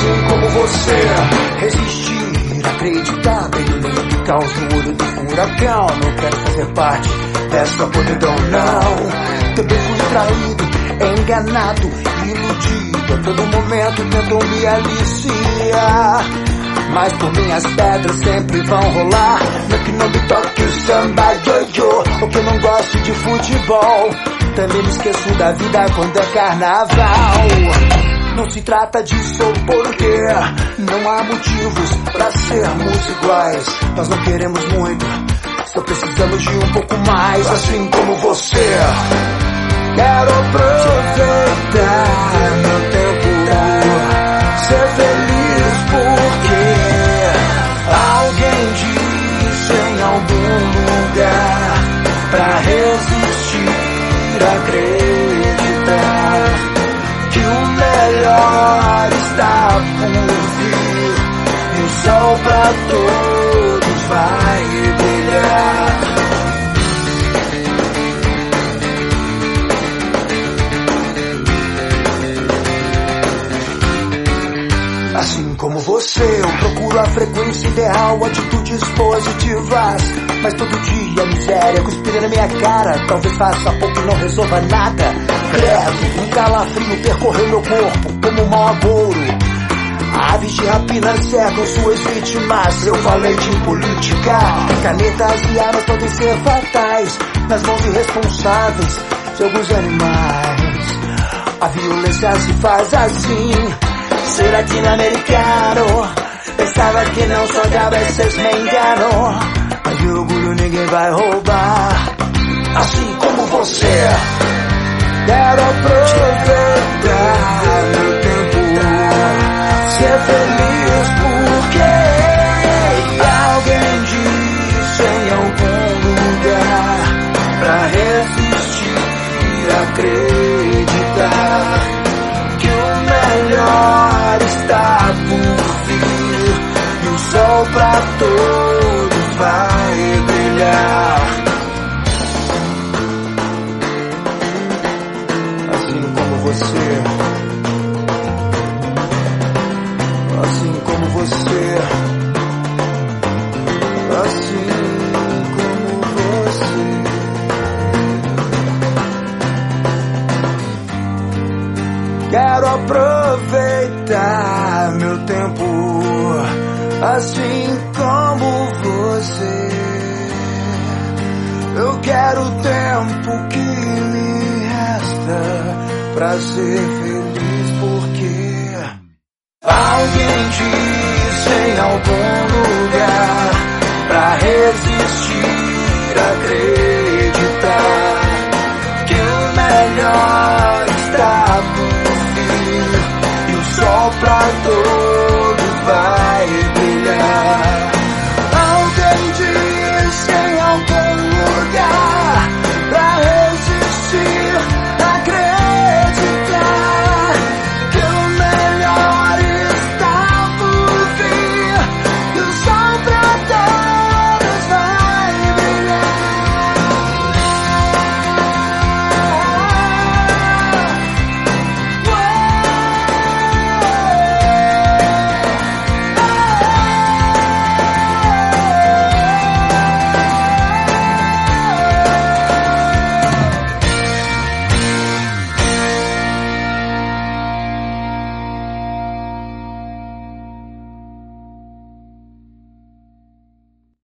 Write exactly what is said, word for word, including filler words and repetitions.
assim como você. Resistir, acreditar, bem no meio do caos, no olho do furacão. Não quero fazer parte dessa podridão, não. Também fui traído, enganado, iludido. A todo momento tentam me aliciar, mas por minhas pedras sempre vão rolar. Não que não me toque o samba, yo-yo, ou que eu não gosto de futebol. Também me esqueço da vida quando é carnaval. Não se trata disso porque não há motivos pra sermos iguais. Nós não queremos muito, só precisamos de um pouco mais. Assim como você, quero aproveitar meu tempo, ser feliz porque alguém disse em algum lugar pra resistir, acreditar que o melhor está por vir e o sol pra todos vai brilhar. Assim como você, eu procuro a frequência ideal, atitudes positivas. Mas todo dia a miséria cuspida na minha cara. Talvez faça pouco e não resolva nada. Credo, um calafrio percorreu meu corpo como um mau agouro. Aves de rapina cercam suas vítimas. Eu falei de política. Canetas e armas podem ser fatais nas mãos irresponsáveis de alguns animais. A violência se faz assim. Ser latino-americano, pensava que não só de vocês me enganam. Mas de orgulho ninguém vai roubar. Assim como você, quero aproveitar meu tempo, ser feliz porque alguém disse em algum lugar pra resistir, acreditar que o melhor está por vir e o sol pra todos vai brilhar. Assim como você, assim como você, assim como você. Quero aproveitar meu tempo, assim como você. Eu quero o tempo que me resta pra ser feliz porque alguém disse em algum lugar pra resistir,